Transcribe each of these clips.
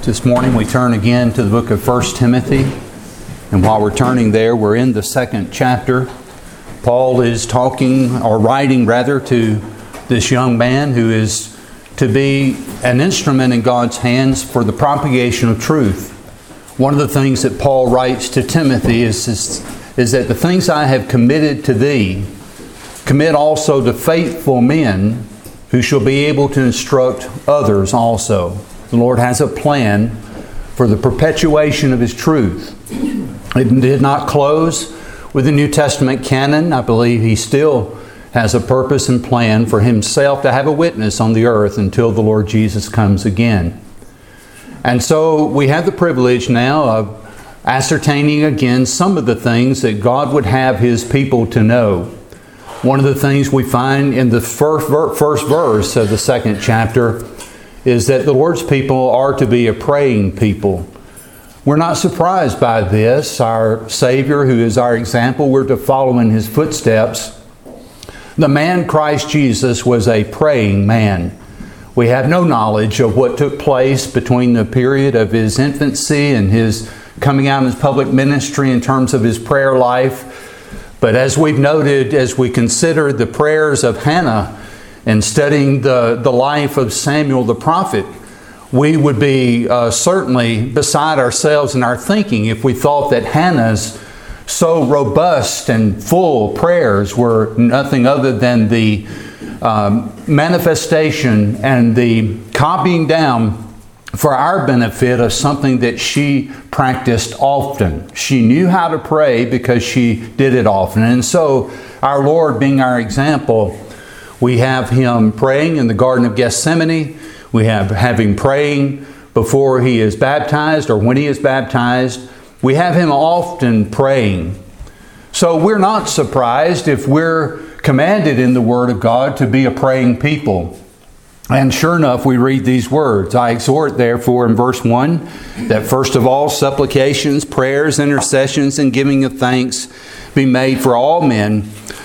This morning we turn again to the book of 1 Timothy. And while we're turning there, we're in the second chapter. Paul is writing to this young man who is to be an instrument in God's hands for the propagation of truth. One of the things that Paul writes to Timothy is that the things I have committed to thee, commit also to faithful men who shall be able to instruct others also. The Lord has a plan for the perpetuation of His truth. It did not close with the New Testament canon. I believe He still has a purpose and plan for Himself to have a witness on the earth until the Lord Jesus comes again. And so we have the privilege now of ascertaining again some of the things that God would have His people to know. One of the things we find in the first verse of the second chapter is that the Lord's people are to be a praying people. We're not surprised by this. Our Savior, who is our example, we're to follow in His footsteps. The man Christ Jesus was a praying man. We have no knowledge of what took place between the period of His infancy and His coming out in His public ministry in terms of His prayer life. But as we've noted, as we consider the prayers of Hannah and studying the life of Samuel the prophet, we would be certainly beside ourselves in our thinking if we thought that Hannah's so robust and full prayers were nothing other than the manifestation and the copying down for our benefit of something that she practiced often. She knew how to pray because she did it often. And so our Lord being our example, we have Him praying in the Garden of Gethsemane. We have Him praying before He is baptized or when He is baptized. We have Him often praying. So we're not surprised if we're commanded in the Word of God to be a praying people. And sure enough, we read these words. I exhort, therefore, in verse 1, that first of all, supplications, prayers, intercessions, and giving of thanks be made for all men,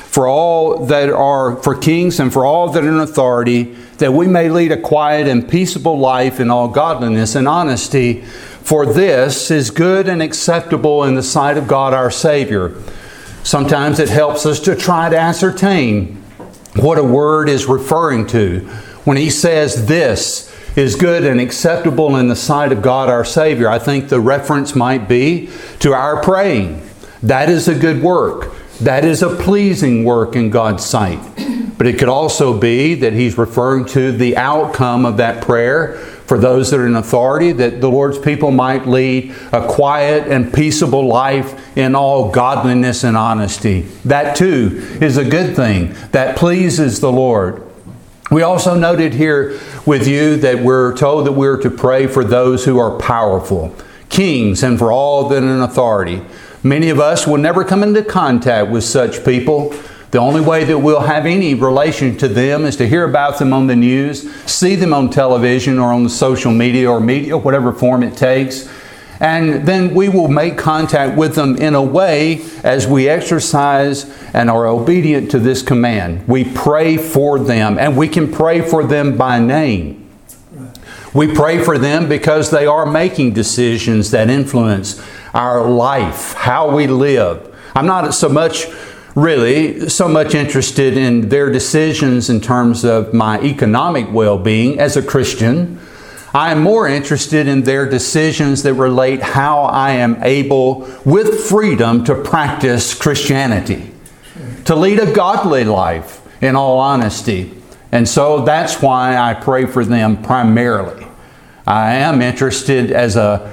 for kings and for all that are in authority, that we may lead a quiet and peaceable life in all godliness and honesty. For this is good and acceptable in the sight of God our Savior. Sometimes it helps us to try to ascertain what a word is referring to. When He says this is good and acceptable in the sight of God our Savior, I think the reference might be to our praying. That is a good work. That is a pleasing work in God's sight. But it could also be that He's referring to the outcome of that prayer for those that are in authority, that the Lord's people might lead a quiet and peaceable life in all godliness and honesty. That too is a good thing. That pleases the Lord. We also noted here with you that we're told that we're to pray for those who are powerful, kings, and for all that are in authority. Many of us will never come into contact with such people. The only way that we'll have any relation to them is to hear about them on the news, see them on television or on the social media or media, whatever form it takes. And then we will make contact with them in a way as we exercise and are obedient to this command. We pray for them, and we can pray for them by name. We pray for them because they are making decisions that influence our life, how we live. I'm not so much interested in their decisions in terms of my economic well-being as a Christian. I am more interested in their decisions that relate how I am able, with freedom, to practice Christianity, to lead a godly life in all honesty. And so that's why I pray for them primarily. I am interested as a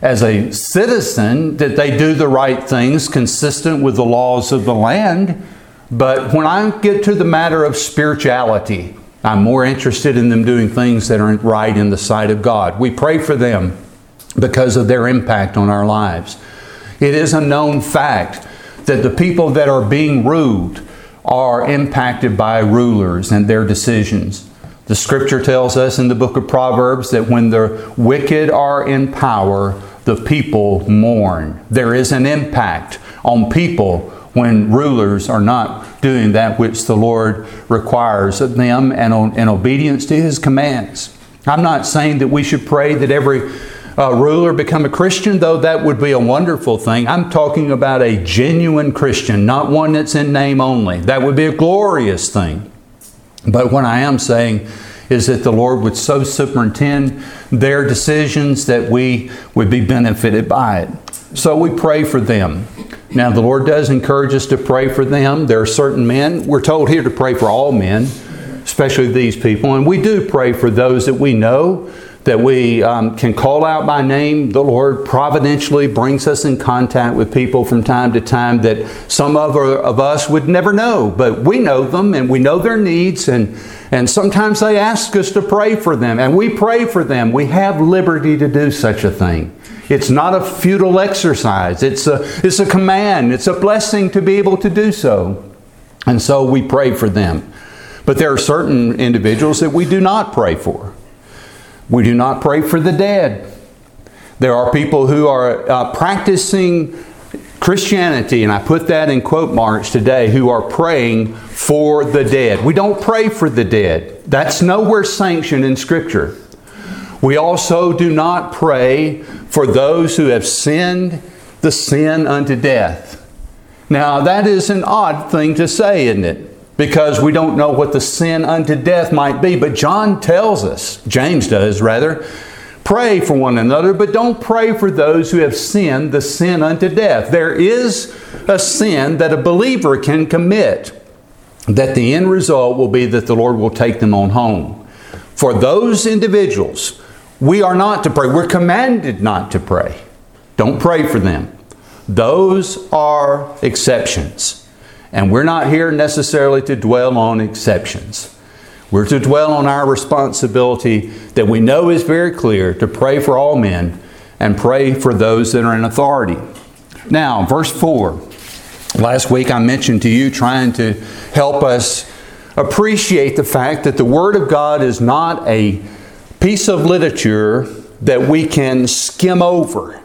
citizen that they do the right things consistent with the laws of the land. But when I get to the matter of spirituality, I'm more interested in them doing things that are right in the sight of God. We pray for them because of their impact on our lives. It is a known fact that the people that are being ruled are impacted by rulers and their decisions. The Scripture tells us in the book of Proverbs that when the wicked are in power, the people mourn. There is an impact on people when rulers are not doing that which the Lord requires of them and in obedience to His commands. I'm not saying that we should pray that every ruler become a Christian, though that would be a wonderful thing. I'm talking about a genuine Christian, not one that's in name only. That would be a glorious thing. But what I am saying is that the Lord would so superintend their decisions that we would be benefited by it. So we pray for them. Now, the Lord does encourage us to pray for them. There are certain men. We're told here to pray for all men, especially these people. And we do pray for those that we know, that we can call out by name. The Lord providentially brings us in contact with people from time to time that some of us would never know. But we know them and we know their needs. And sometimes they ask us to pray for them. And we pray for them. We have liberty to do such a thing. It's not a futile exercise. It's a command. It's a blessing to be able to do so. And so we pray for them. But there are certain individuals that we do not pray for. We do not pray for the dead. There are people who are practicing Christianity, and I put that in quote marks today, who are praying for the dead. We don't pray for the dead. That's nowhere sanctioned in Scripture. We also do not pray for those who have sinned the sin unto death. Now, that is an odd thing to say, isn't it? Because we don't know what the sin unto death might be. But John tells us, James does rather, pray for one another, but don't pray for those who have sinned the sin unto death. There is a sin that a believer can commit, that the end result will be that the Lord will take them on home. For those individuals, we are not to pray. We're commanded not to pray. Don't pray for them. Those are exceptions. And we're not here necessarily to dwell on exceptions. We're to dwell on our responsibility that we know is very clear, to pray for all men and pray for those that are in authority. Now, verse 4. Last week I mentioned to you trying to help us appreciate the fact that the Word of God is not a piece of literature that we can skim over.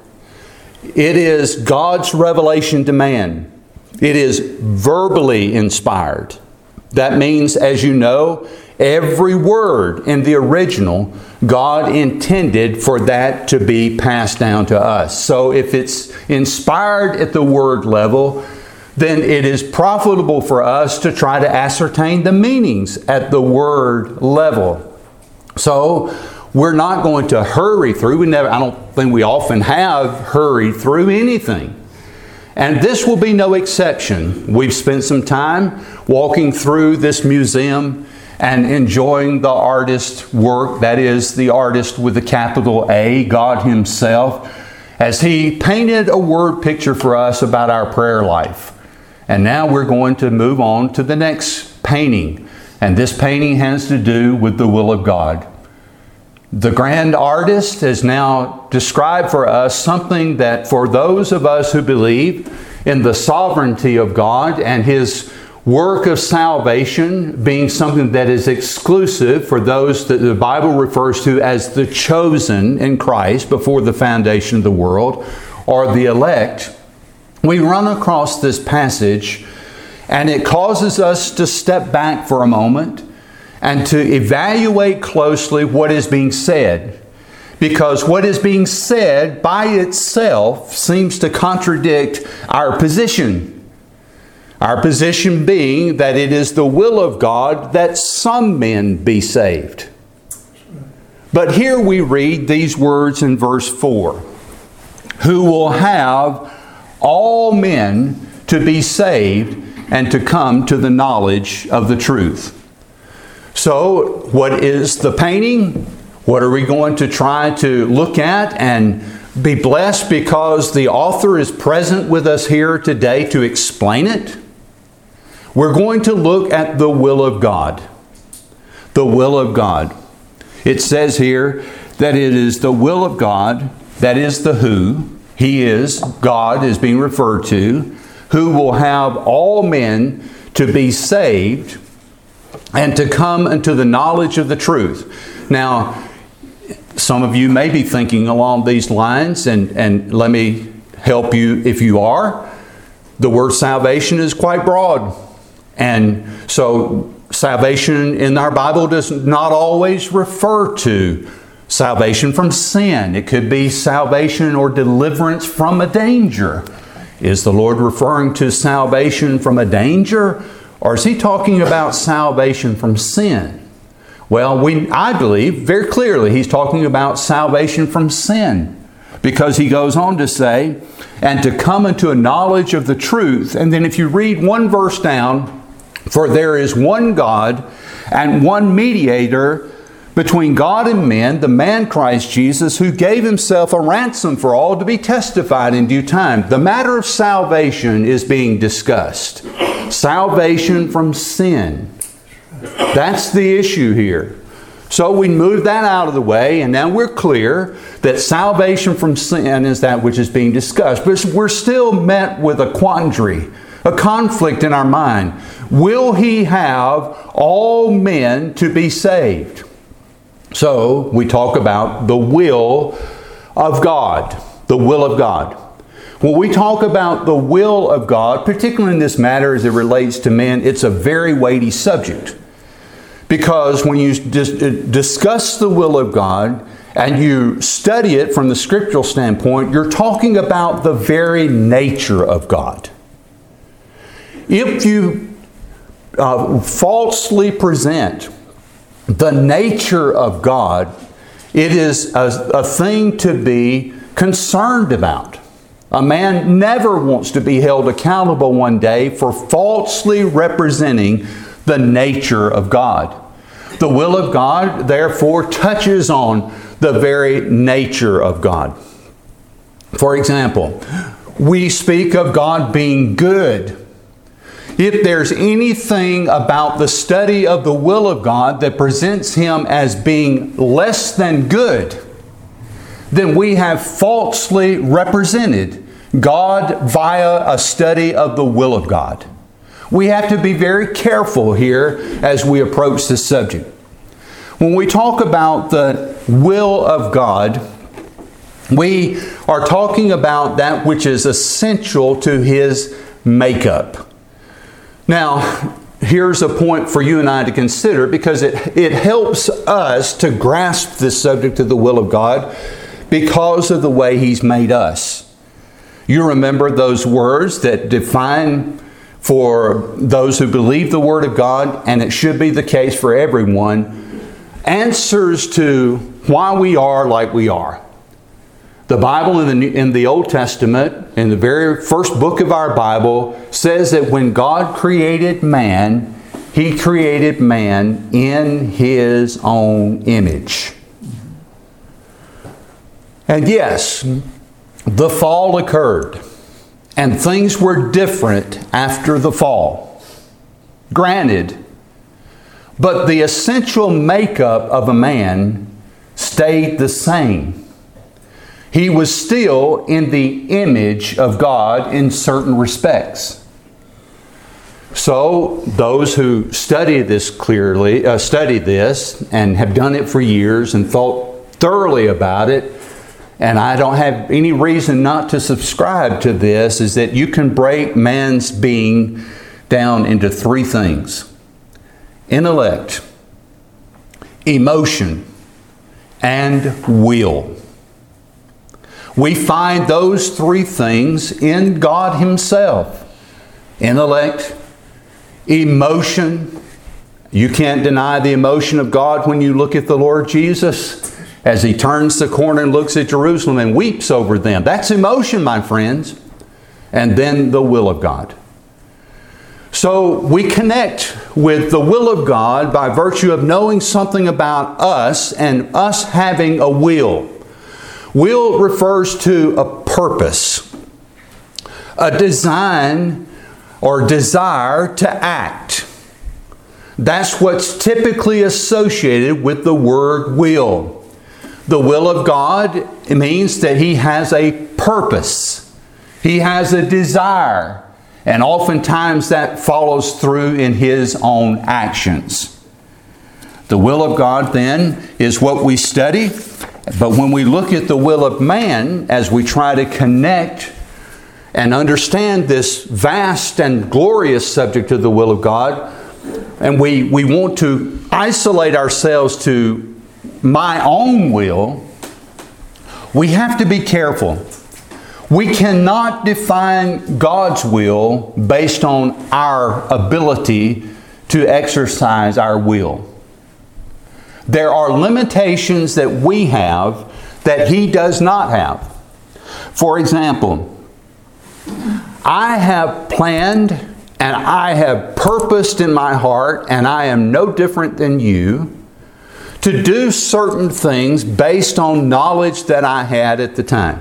It is God's revelation to man. It is verbally inspired. That means, as you know, every word in the original, God intended for that to be passed down to us. So if it's inspired at the word level, then it is profitable for us to try to ascertain the meanings at the word level. So we're not going to hurry through. I don't think we often have hurried through anything. And this will be no exception. We've spent some time walking through this museum and enjoying the artist's work. That is, the artist with the capital A, God Himself, as He painted a word picture for us about our prayer life. And now we're going to move on to the next painting. And this painting has to do with the will of God. The grand artist has now described for us something that for those of us who believe in the sovereignty of God and His work of salvation being something that is exclusive for those that the Bible refers to as the chosen in Christ before the foundation of the world, or the elect, we run across this passage and it causes us to step back for a moment and to evaluate closely what is being said. Because what is being said by itself seems to contradict our position. Our position being that it is the will of God that some men be saved. But here we read these words in verse 4. Who will have all men to be saved and to come to the knowledge of the truth. So, what is the painting? What are we going to try to look at and be blessed because the author is present with us here today to explain it? We're going to look at the will of God. The will of God. It says here that it is the will of God, that is the who. He is, God is being referred to, who will have all men to be saved and to come into the knowledge of the truth. Now, some of you may be thinking along these lines, and let me help you if you are. The word salvation is quite broad. And so salvation in our Bible does not always refer to Salvation from sin. It could be salvation or deliverance from a danger. Is the Lord referring to salvation from a danger, or is He talking about salvation from sin? Well, I believe very clearly He's talking about salvation from sin, because He goes on to say, and to come into a knowledge of the truth. And then if you read one verse down, for there is one God and one mediator between God and men, the man Christ Jesus, who gave Himself a ransom for all, to be testified in due time. The matter of salvation is being discussed. Salvation from sin. That's the issue here. So we move that out of the way, and now we're clear that salvation from sin is that which is being discussed. But we're still met with a quandary, a conflict in our mind. Will He have all men to be saved? So we talk about the will of God. The will of God. When we talk about the will of God, particularly in this matter as it relates to men, it's a very weighty subject. Because when you discuss the will of God and you study it from the scriptural standpoint, you're talking about the very nature of God. If you falsely present the nature of God, it is a thing to be concerned about. A man never wants to be held accountable one day for falsely representing the nature of God. The will of God, therefore, touches on the very nature of God. For example, we speak of God being good. If there's anything about the study of the will of God that presents Him as being less than good, then we have falsely represented God via a study of the will of God. We have to be very careful here as we approach this subject. When we talk about the will of God, we are talking about that which is essential to His makeup. Now, here's a point for you and I to consider, because it helps us to grasp this subject of the will of God because of the way He's made us. You remember those words that define for those who believe the Word of God, and it should be the case for everyone, answers to why we are like we are. The Bible in the Old Testament, in the very first book of our Bible, says that when God created man, He created man in His own image. And yes, the fall occurred, and things were different after the fall. Granted, but the essential makeup of a man stayed the same. He was still in the image of God in certain respects. So those who study this and have done it for years and thought thoroughly about it, and I don't have any reason not to subscribe to this, is that you can break man's being down into three things: intellect, emotion, and will. We find those three things in God Himself. Intellect, emotion. You can't deny the emotion of God when you look at the Lord Jesus as He turns the corner and looks at Jerusalem and weeps over them. That's emotion, my friends. And then the will of God. So we connect with the will of God by virtue of knowing something about us and us having a will. Will refers to a purpose, a design or desire to act. That's what's typically associated with the word will. The will of God means that He has a purpose. He has a desire. And oftentimes that follows through in His own actions. The will of God then is what we study. But when we look at the will of man, as we try to connect and understand this vast and glorious subject of the will of God, and we want to isolate ourselves to my own will, we have to be careful. We cannot define God's will based on our ability to exercise our will. There are limitations that we have that He does not have. For example, I have planned and I have purposed in my heart, and I am no different than you, to do certain things based on knowledge that I had at the time.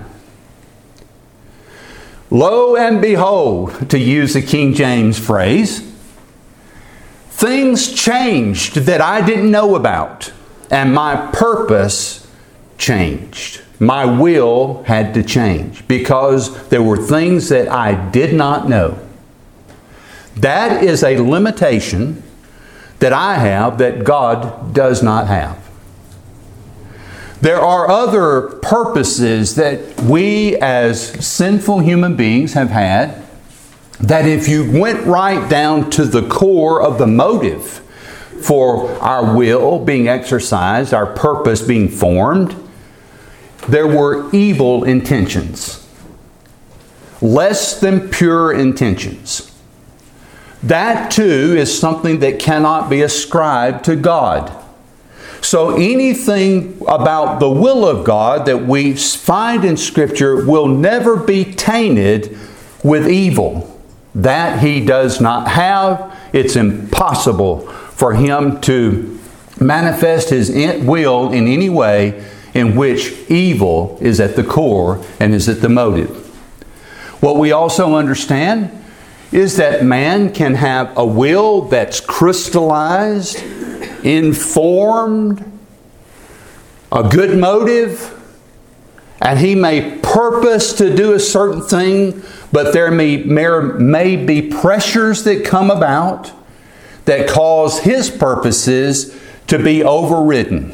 Lo and behold, to use the King James phrase, things changed that I didn't know about, and my purpose changed. My will had to change because there were things that I did not know. That is a limitation that I have that God does not have. There are other purposes that we as sinful human beings have had that if you went right down to the core of the motive for our will being exercised, our purpose being formed, there were evil intentions, less than pure intentions. That too is something that cannot be ascribed to God. So anything about the will of God that we find in Scripture will never be tainted with evil. That He does not have. It's impossible for Him to manifest His will in any way in which evil is at the core and is at the motive. What we also understand is that man can have a will that's crystallized, informed, a good motive, and he may purpose to do a certain thing, but there may be pressures that come about that cause his purposes to be overridden.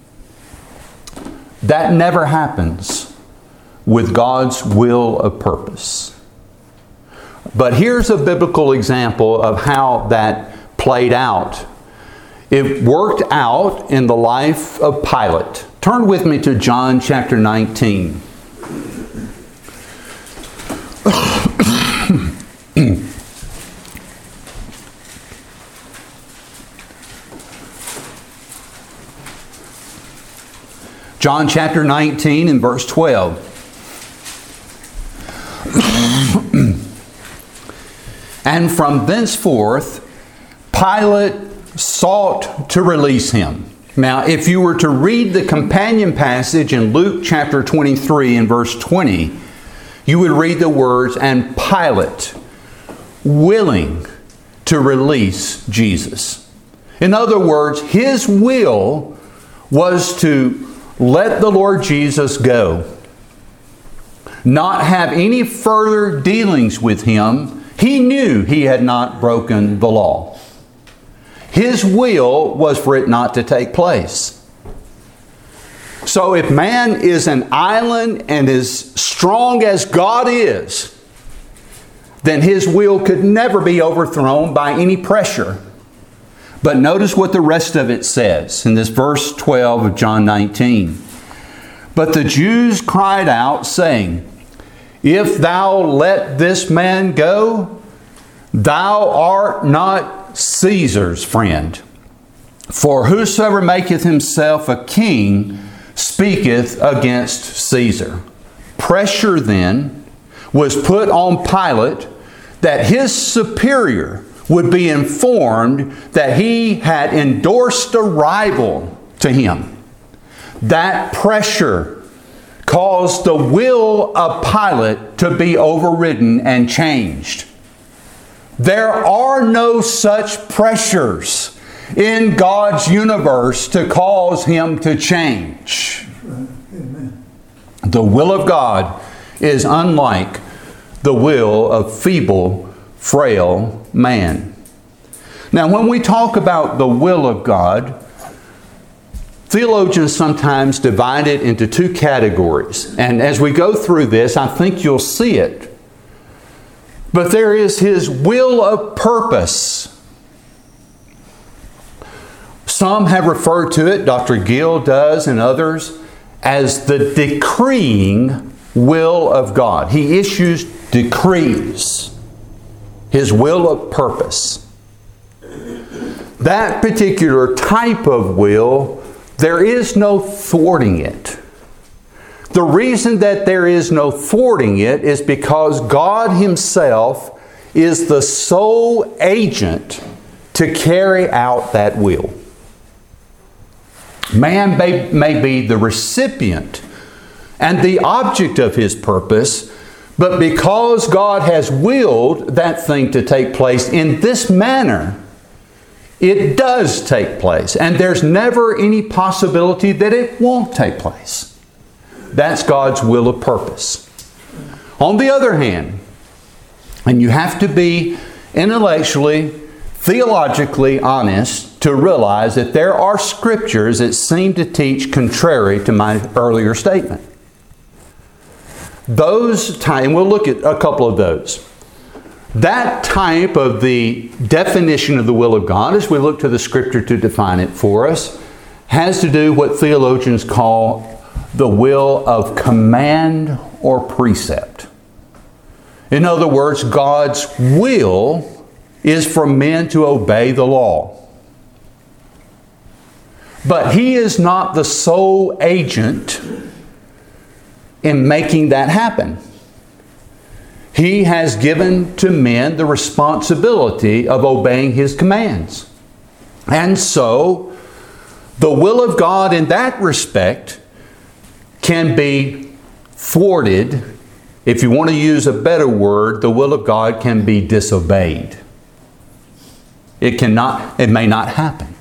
That never happens with God's will of purpose. But here's a biblical example of how that played out. It worked out in the life of Pilate. Turn with me to John chapter 19. John chapter 19 and verse 12. And from thenceforth, Pilate sought to release him. Now, if you were to read the companion passage in Luke chapter 23 and verse 20, you would read the words, and Pilate willing to release Jesus. In other words, his will was to let the Lord Jesus go, not have any further dealings with Him. He knew he had not broken the law. His will was for it not to take place. So if man is an island and as strong as God is, then his will could never be overthrown by any pressure. But notice what the rest of it says in this verse 12 of John 19. But the Jews cried out, saying, If thou let this man go, thou art not Caesar's friend. For whosoever maketh himself a king speaketh against Caesar. Pressure then was put on Pilate that his superior would be informed that he had endorsed a rival to him. That pressure caused the will of Pilate to be overridden and changed. There are no such pressures in God's universe to cause Him to change. Amen. The will of God is unlike the will of feeble, frail man. Now, when we talk about the will of God, theologians sometimes divide it into two categories. And as we go through this, I think you'll see it. But there is His will of purpose. Some have referred to it, Dr. Gill does and others, as the decreeing will of God. He issues decrees, His will of purpose. That particular type of will, there is no thwarting it. The reason that there is no thwarting it is because God Himself is the sole agent to carry out that will. Man may be the recipient and the object of His purpose, but because God has willed that thing to take place in this manner, it does take place. And there's never any possibility that it won't take place. That's God's will of purpose. On the other hand, and you have to be intellectually, theologically honest to realize that there are scriptures that seem to teach contrary to my earlier statement. And we'll look at a couple of those. That type of the definition of the will of God, as we look to the Scripture to define it for us, has to do what theologians call the will of command or precept. In other words, God's will is for men to obey the law. But He is not the sole agent in making that happen. He has given to men the responsibility of obeying His commands. And so, the will of God in that respect can be thwarted. If you want to use a better word, the will of God can be disobeyed. It may not happen.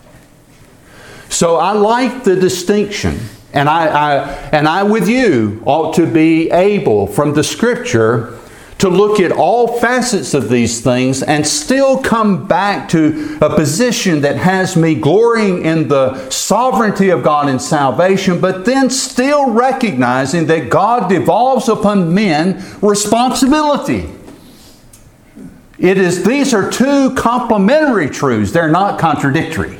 So I like the distinction. And I with you ought to be able from the Scripture to look at all facets of these things and still come back to a position that has me glorying in the sovereignty of God in salvation, but then still recognizing that God devolves upon men responsibility. These are two complementary truths. They're not contradictory.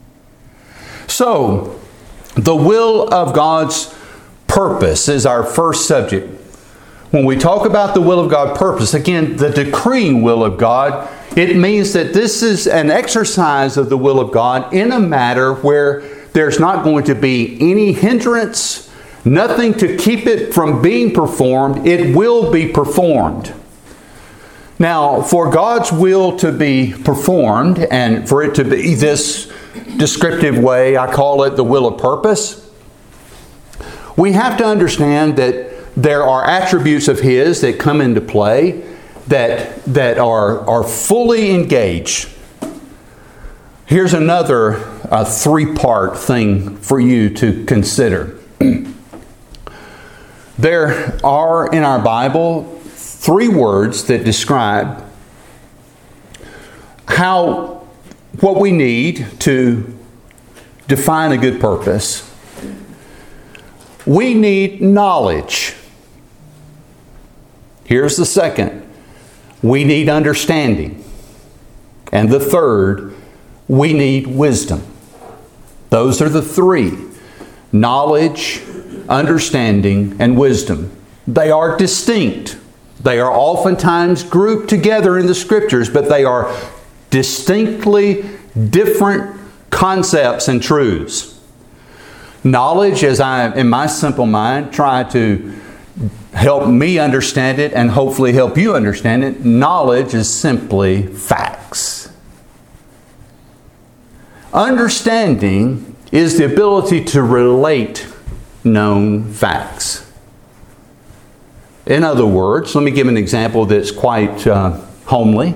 So, the will of God's purpose is our first subject. When we talk about the will of God purpose, again, the decreeing will of God, it means that this is an exercise of the will of God in a matter where there's not going to be any hindrance, nothing to keep it from being performed. It will be performed. Now, for God's will to be performed and for it to be this descriptive way, I call it the will of purpose, we have to understand that there are attributes of His that come into play that are fully engaged. Here's another three-part thing for you to consider. There are in our Bible 3 words that describe what we need to define a good purpose. We need knowledge. Here's the second. We need understanding. And the third, we need wisdom. Those are the 3. Knowledge, understanding, and wisdom. They are distinct. They are oftentimes grouped together in the Scriptures, but they are distinctly different concepts and truths. Knowledge, as I, in my simple mind, try to help me understand it and hopefully help you understand it, knowledge is simply facts. Understanding is the ability to relate known facts. In other words, let me give an example that's quite homely.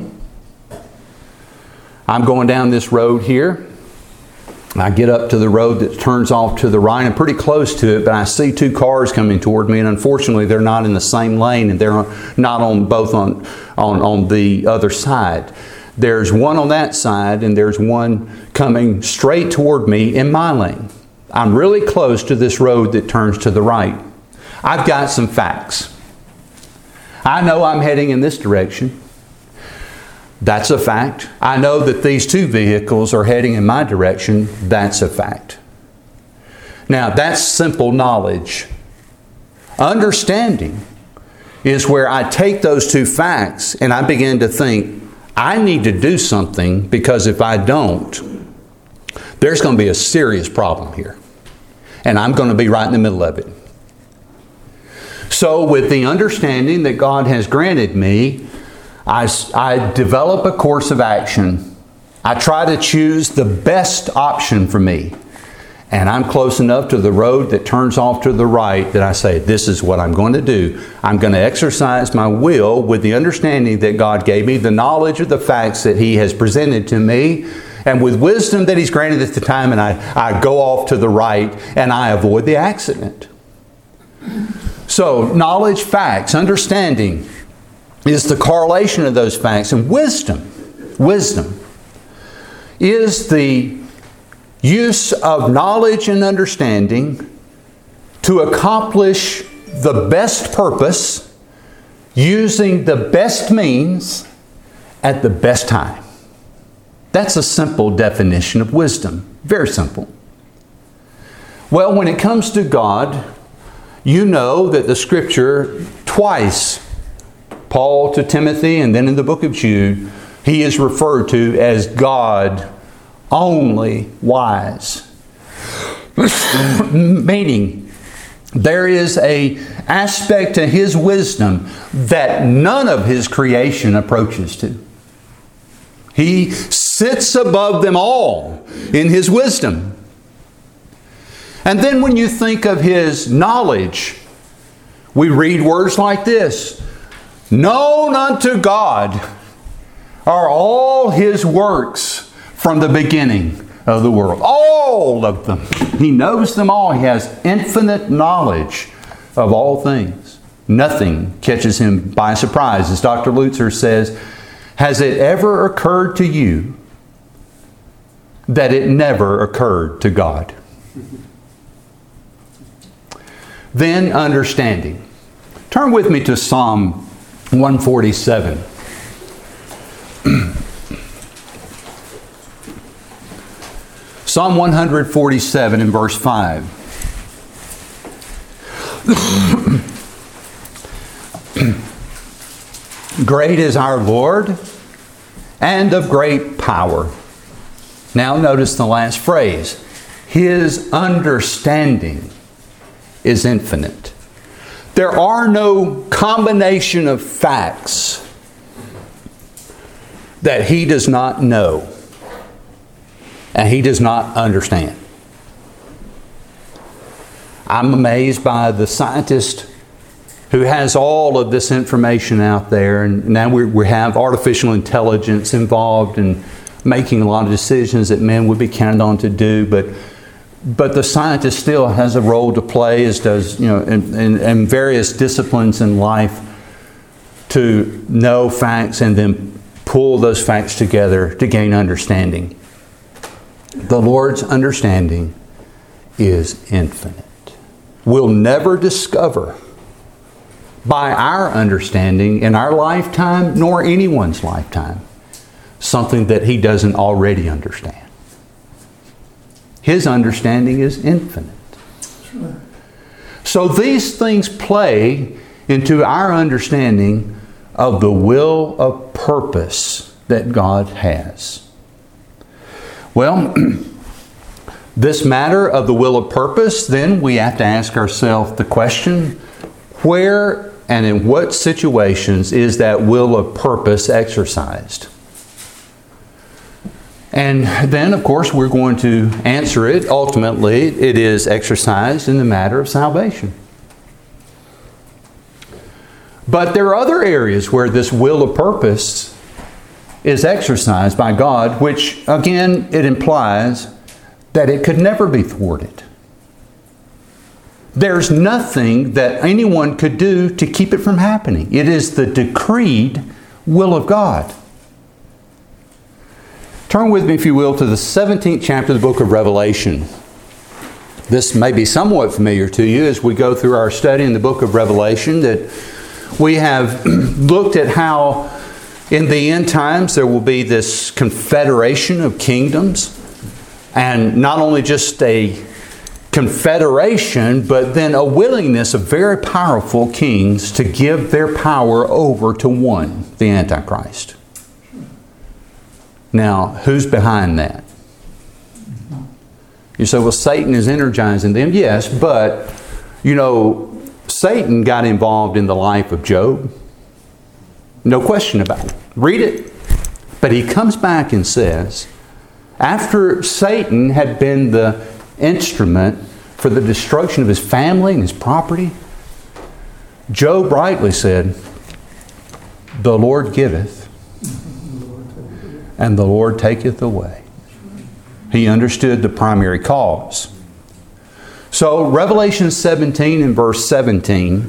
I'm going down this road here. I get up to the road that turns off to the right. I'm pretty close to it, but I see 2 cars coming toward me, and unfortunately they're not in the same lane, and they're not on both on the other side. There's one on that side, and there's one coming straight toward me in my lane. I'm really close to this road that turns to the right. I've got some facts. I know I'm heading in this direction. That's a fact. I know that these two vehicles are heading in my direction. That's a fact. Now, that's simple knowledge. Understanding is where I take those two facts and I begin to think, I need to do something, because if I don't, there's going to be a serious problem here. And I'm going to be right in the middle of it. So with the understanding that God has granted me, I develop a course of action. I try to choose the best option for me. And I'm close enough to the road that turns off to the right that I say, this is what I'm going to do. I'm going to exercise my will with the understanding that God gave me, the knowledge of the facts that He has presented to me, and with wisdom that He's granted at the time, and I go off to the right and I avoid the accident. So, knowledge, facts, understanding is the correlation of those facts. And wisdom is the use of knowledge and understanding to accomplish the best purpose, using the best means at the best time. That's a simple definition of wisdom. Very simple. Well, when it comes to God, you know that the Scripture twice, Paul to Timothy and then in the book of Jude, he is referred to as God only wise. Meaning, there is an aspect to His wisdom that none of His creation approaches to. He sits above them all in His wisdom. And then when you think of His knowledge, we read words like this: known unto God are all His works from the beginning of the world. All of them. He knows them all. He has infinite knowledge of all things. Nothing catches Him by surprise. As Dr. Lutzer says, has it ever occurred to you that it never occurred to God? Then understanding. Turn with me to Psalm 147. Psalm 147 in verse 5. Great is our Lord, and of great power. Now notice the last phrase. His understanding is infinite. There are no combination of facts that He does not know and He does not understand. I'm amazed by the scientist who has all of this information out there, and now we have artificial intelligence involved in making a lot of decisions that men would be counted on to do, but the scientist still has a role to play, as does, in various disciplines in life, to know facts and then pull those facts together to gain understanding. The Lord's understanding is infinite. We'll never discover by our understanding in our lifetime, nor anyone's lifetime, something that He doesn't already understand. His understanding is infinite. Sure. So these things play into our understanding of the will of purpose that God has. Well, this matter of the will of purpose, then we have to ask ourselves the question, where and in what situations is that will of purpose exercised? And then, of course, we're going to answer it. Ultimately, it is exercised in the matter of salvation. But there are other areas where this will of purpose is exercised by God, which, again, it implies that it could never be thwarted. There's nothing that anyone could do to keep it from happening. It is the decreed will of God. Turn with me, if you will, to the 17th chapter of the book of Revelation. This may be somewhat familiar to you as we go through our study in the book of Revelation, that we have looked at how In the end times, there will be this confederation of kingdoms, and not only just a confederation, but then a willingness of very powerful kings to give their power over to one, the Antichrist. Now, who's behind that? You say, well, Satan is energizing them. Yes, but, Satan got involved in the life of Job. No question about it. Read it. But he comes back and says, after Satan had been the instrument for the destruction of his family and his property, Job rightly said, the Lord giveth, and the Lord taketh away. He understood the primary cause. So, Revelation 17 and verse 17,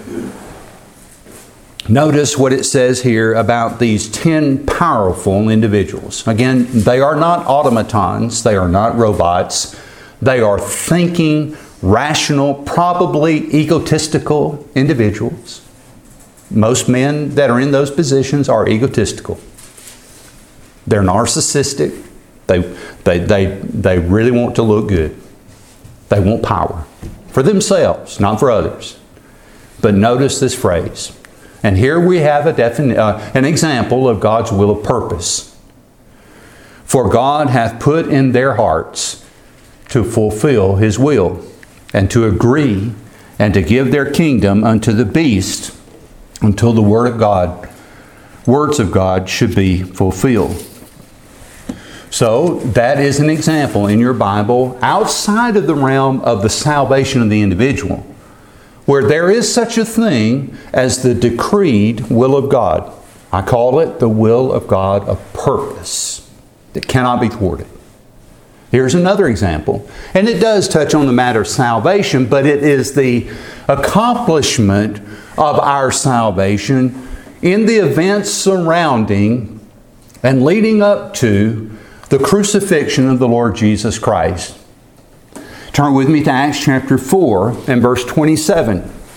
notice what it says here about these 10 powerful individuals. Again, they are not automatons, they are not robots. They are thinking, rational, probably egotistical individuals. Most men that are in those positions are egotistical. They're narcissistic. They really want to look good. They want power for themselves, not for others. But notice this phrase. And here we have an example of God's will of purpose. For God hath put in their hearts to fulfill His will, and to agree, and to give their kingdom unto the beast, until the words of God should be fulfilled. So, that is an example in your Bible outside of the realm of the salvation of the individual, where there is such a thing as the decreed will of God. I call it the will of God of purpose that cannot be thwarted. Here's another example, and it does touch on the matter of salvation, but it is the accomplishment of our salvation in the events surrounding and leading up to the crucifixion of the Lord Jesus Christ. Turn with me to Acts chapter 4 and verse 27.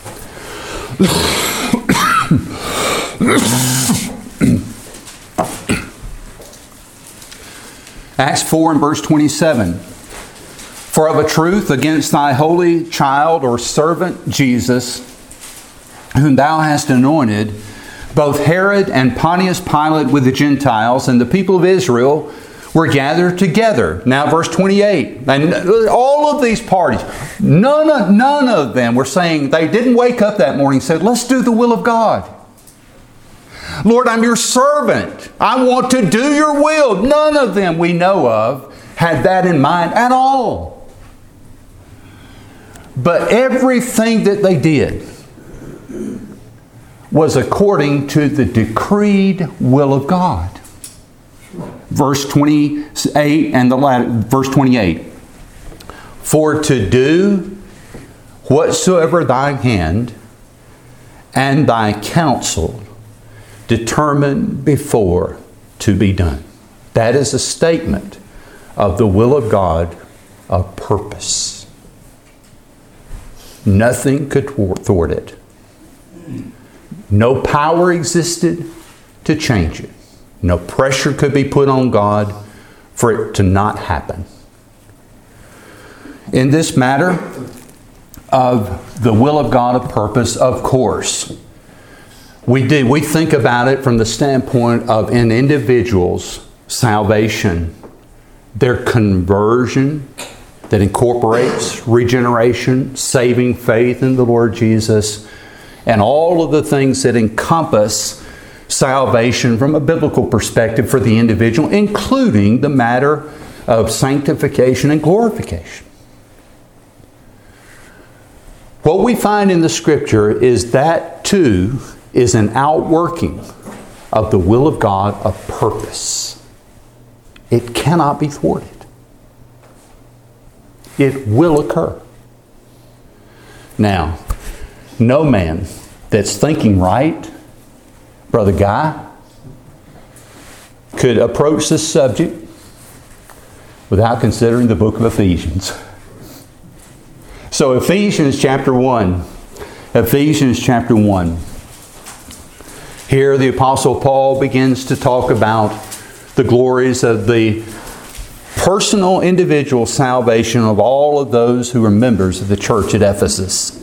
Acts 4 and verse 27. For of a truth against thy holy child or servant Jesus, whom thou hast anointed, both Herod and Pontius Pilate with the Gentiles and the people of Israel were gathered together. Now verse 28. And all of these parties, none of them were saying, they didn't wake up that morning and said, let's do the will of God. Lord, I'm your servant. I want to do your will. None of them we know of had that in mind at all. But everything that they did was according to the decreed will of God. Verse 28 and verse 28. For to do whatsoever thy hand and thy counsel determined before to be done. That is a statement of the will of God of purpose. Nothing could thwart it. No power existed to change it. No pressure could be put on God for it to not happen. In this matter of the will of God of purpose, of course, we think about it from the standpoint of an individual's salvation, their conversion that incorporates regeneration, saving faith in the Lord Jesus, and all of the things that encompass salvation from a biblical perspective for the individual, including the matter of sanctification and glorification. What we find in the Scripture is that too is an outworking of the will of God of purpose. It cannot be thwarted. It will occur. Now, no man that's thinking right, Brother Guy, could approach this subject without considering the book of Ephesians. So Ephesians chapter 1. Here the Apostle Paul begins to talk about the glories of the personal individual salvation of all of those who are members of the church at Ephesus.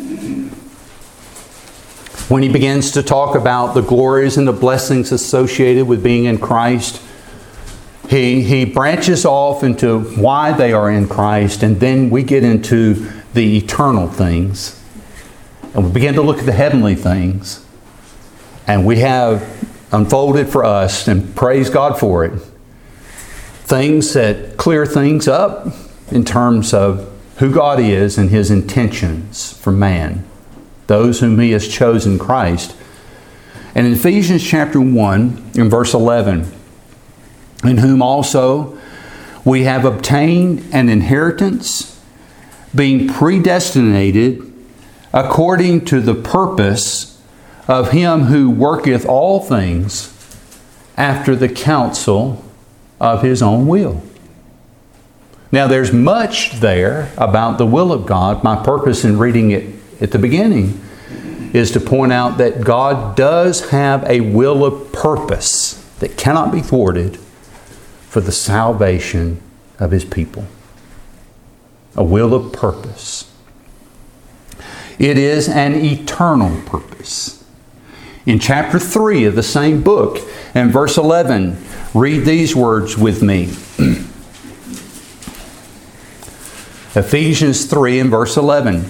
When he begins to talk about the glories and the blessings associated with being in Christ, he branches off into why they are in Christ, and then we get into the eternal things. And we begin to look at the heavenly things. And we have unfolded for us, and praise God for it, things that clear things up in terms of who God is and His intentions for man, those whom He has chosen, Christ. And in Ephesians chapter 1, in verse 11, in whom also we have obtained an inheritance, being predestinated according to the purpose of Him who worketh all things after the counsel of His own will. Now there's much there about the will of God. My purpose in reading it at the beginning is to point out that God does have a will of purpose that cannot be thwarted for the salvation of His people. A will of purpose. It is an eternal purpose. In chapter 3 of the same book, and verse 11, read these words with me. Ephesians 3 and verse 11.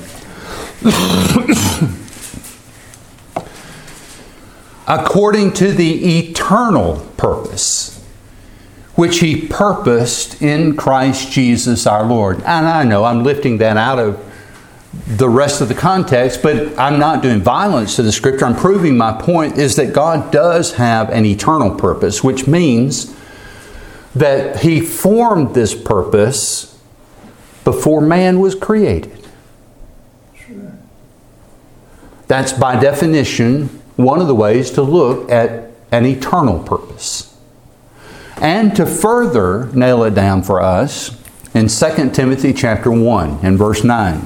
According to the eternal purpose, which He purposed in Christ Jesus our Lord. And I know I'm lifting that out of the rest of the context, but I'm not doing violence to the Scripture. I'm proving my point is that God does have an eternal purpose, which means that He formed this purpose before man was created. Sure. That's by definition one of the ways to look at an eternal purpose. And to further nail it down for us, in 2 Timothy chapter 1 and verse 9.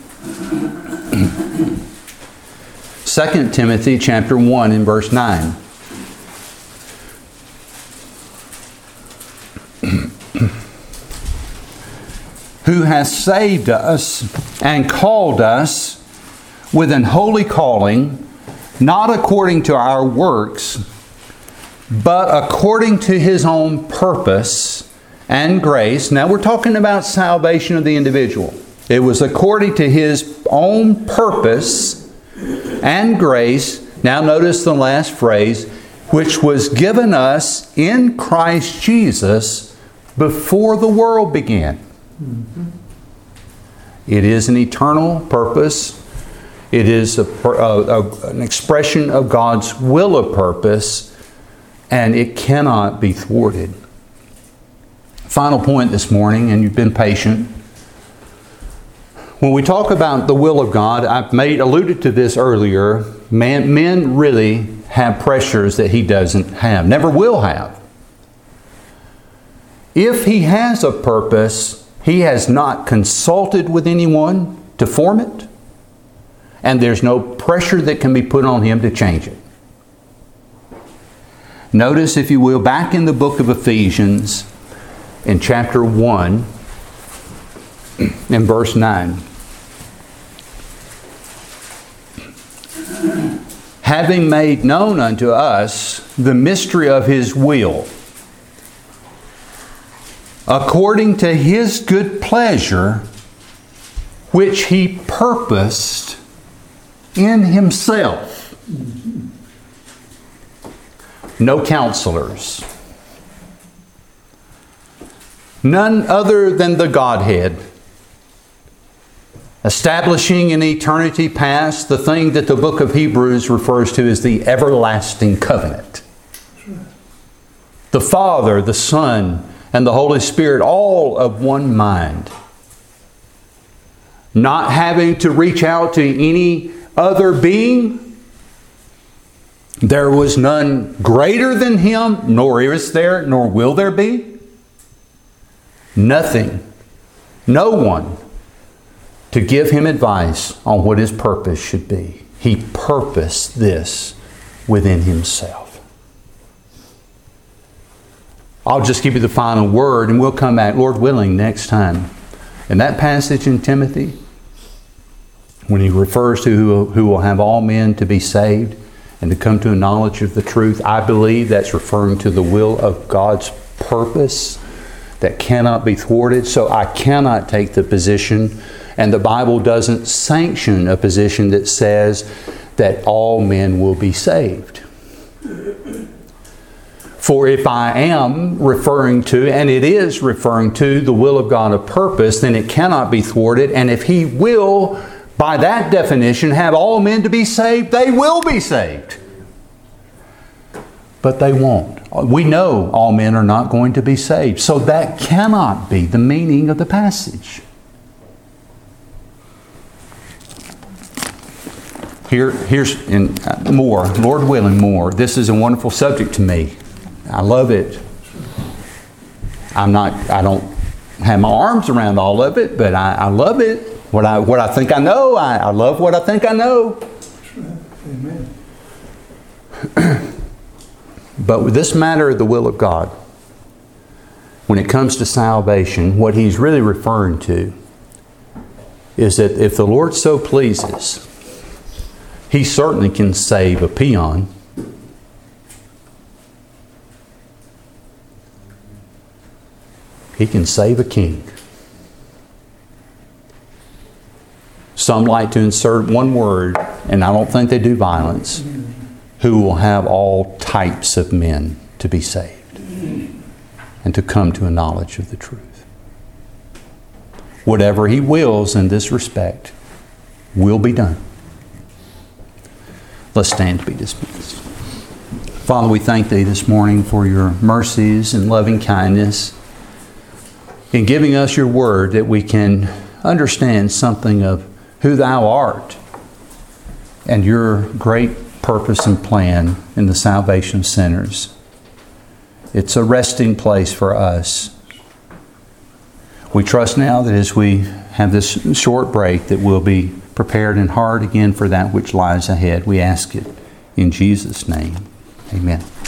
2 Timothy chapter 1 and verse 9. Who has saved us and called us with an holy calling, not according to our works, but according to His own purpose and grace. Now we're talking about salvation of the individual. It was according to His own purpose and grace. Now notice the last phrase, which was given us in Christ Jesus before the world began. Mm-hmm. It is an eternal purpose. It is an expression of God's will of purpose, and it cannot be thwarted. Final point this morning, and you've been patient. When we talk about the will of God, I've alluded to this earlier, men really have pressures that He doesn't have, never will have. If He has a purpose, He has not consulted with anyone to form it, and there's no pressure that can be put on Him to change it. Notice, if you will, back in the book of Ephesians, in chapter 1, in verse 9. Having made known unto us the mystery of His will, according to His good pleasure, which He purposed in Himself. No counselors. None other than the Godhead. Establishing in eternity past the thing that the book of Hebrews refers to as the everlasting covenant. The Father, the Son, and the Holy Spirit, all of one mind. Not having to reach out to any other being. There was none greater than Him, nor is there, nor will there be. Nothing, no one, to give Him advice on what His purpose should be. He purposed this within himself. I'll just give you the final word, and we'll come back, Lord willing, next time. In that passage in Timothy, when he refers to who will have all men to be saved and to come to a knowledge of the truth, I believe that's referring to the will of God's purpose that cannot be thwarted. So I cannot take the position, and the Bible doesn't sanction a position that says that all men will be saved. For if I am referring to, and it is referring to, the will of God of purpose, then it cannot be thwarted. And if He will, by that definition, have all men to be saved, they will be saved. But they won't. We know all men are not going to be saved. So that cannot be the meaning of the passage. Here's more, Lord willing, more. This is a wonderful subject to me. I love it. I don't have my arms around all of it, but I love it. What I think I know, I love what I think I know. Amen. But with this matter of the will of God, when it comes to salvation, what He's really referring to is that if the Lord so pleases, He certainly can save a peon. He can save a king. Some like to insert one word, and I don't think they do violence, who will have all types of men to be saved and to come to a knowledge of the truth. Whatever He wills in this respect will be done. Let's stand to be dismissed. Father, we thank Thee this morning for Your mercies and loving kindness in giving us Your Word, that we can understand something of who Thou art and Your great purpose and plan in the salvation of sinners. It's a resting place for us. We trust now that as we have this short break, that we'll be prepared in heart again for that which lies ahead. We ask it in Jesus' name. Amen.